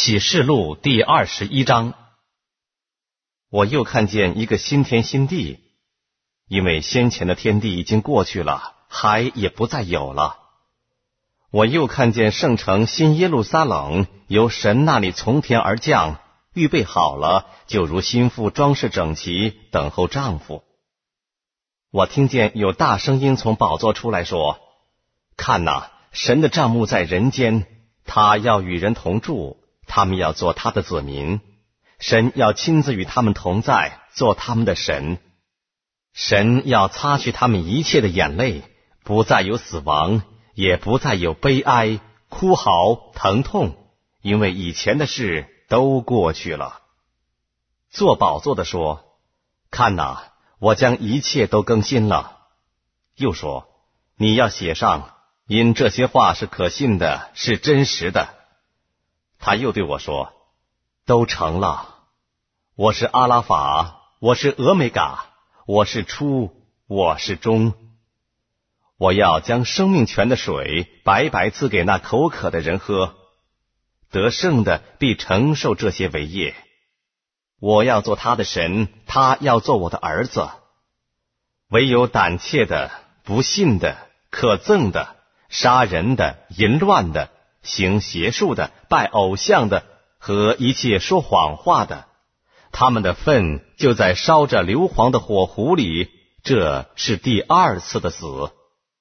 启示录第21章。我又看见一个新天新地，因为先前的天地已经过去了，海也不再有了。我又看见圣城新耶路撒冷由神那里从天而降，预备好了，就如新妇装饰整齐，等候丈夫。我听见有大声音从宝座出来说：看哪，神的帐幕在人间，他要与人同住，他们要做他的子民，神要亲自与他们同在，做他们的神。神要擦去他们一切的眼泪，不再有死亡，也不再有悲哀、哭嚎、疼痛，因为以前的事都过去了。坐宝座的说：看哪，我将一切都更新了。又说：你要写上，因这些话是可信的，是真实的。他又对我说：都成了。我是阿拉法，我是俄美嘎，我是初，我是终。我要将生命泉的水白白赐给那口渴的人喝，得胜的必承受这些为业。我要做他的神，他要做我的儿子。唯有胆怯的、不信的、可憎的、杀人的、淫乱的、行邪术的、拜偶像的和一切说谎话的，他们的粪就在烧着硫磺的火湖里，这是第二次的死。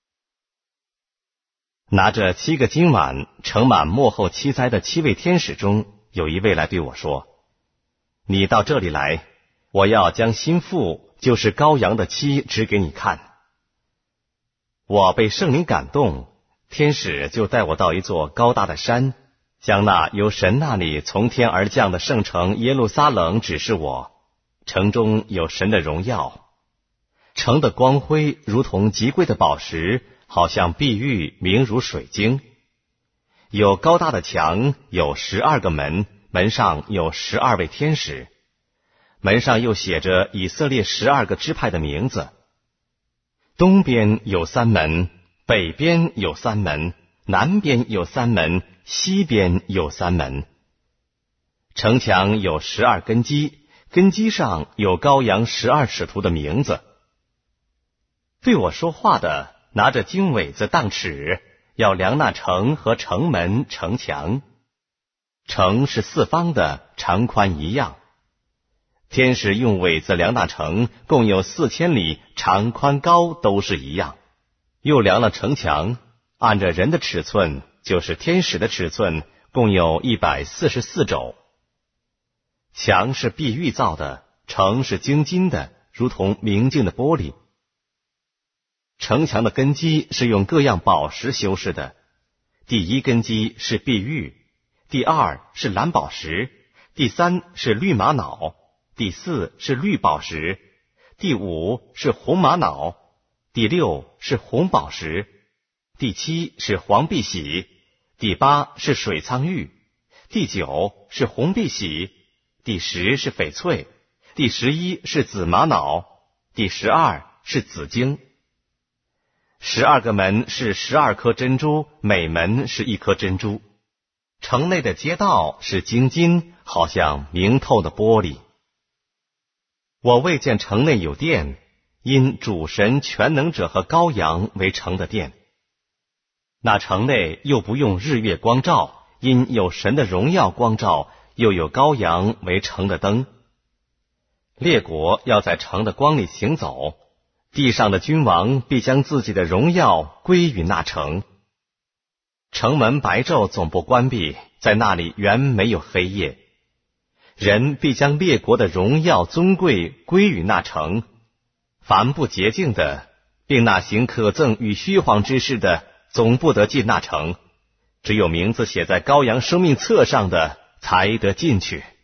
拿着7个金碗盛满末后7灾的7位天使中，有一位来对我说：你到这里来，我要将新妇，就是羔羊的妻指给你看。我被圣灵感动，天使就带我到一座高大的山，将那由神那里从天而降的圣城耶路撒冷指示我。城中有神的荣耀，城的光辉如同极贵的宝石，好像碧玉，明如水晶。有高大的墙，有12个门，门上有12位天使，门上又写着以色列12个支派的名字。东边有3门，北边有3门，南边有3门，西边有3门。城墙有12根基，根基上有羔羊12使徒的名字。对我说话的拿着经纬子当尺，要量那城和城门城墙。城是4方的，长宽一样。天使用苇子量那城，共有4000里，长宽高都是一样。又量了城墙，按着人的尺寸，就是天使的尺寸，共有144肘。墙是碧玉造的，城是精金的，如同明镜的玻璃。城墙的根基是用各样宝石修饰的，第1根基是碧玉，第2是蓝宝石，第3是绿玛瑙，第4是绿宝石，第5是红玛瑙，第6是红宝石，第7是黄碧玺，第8是水苍玉，第9是红碧玺，第10是翡翠，第11是紫玛瑙，第12是紫晶。12个门是12颗珍珠，每门是1颗珍珠。城内的街道是精金，好像明透的玻璃。我未见城内有殿，因主神全能者和羔羊为城的殿。那城内又不用日月光照，因有神的荣耀光照，又有羔羊为城的灯。列国要在城的光里行走，地上的君王必将自己的荣耀归于那城。城门白昼总不关闭，在那里原没有黑夜。人必将列国的荣耀尊贵归于那城。凡不洁净的，并那行可憎与虚谎之事的，总不得进那城。只有名字写在羔羊生命册上的，才得进去。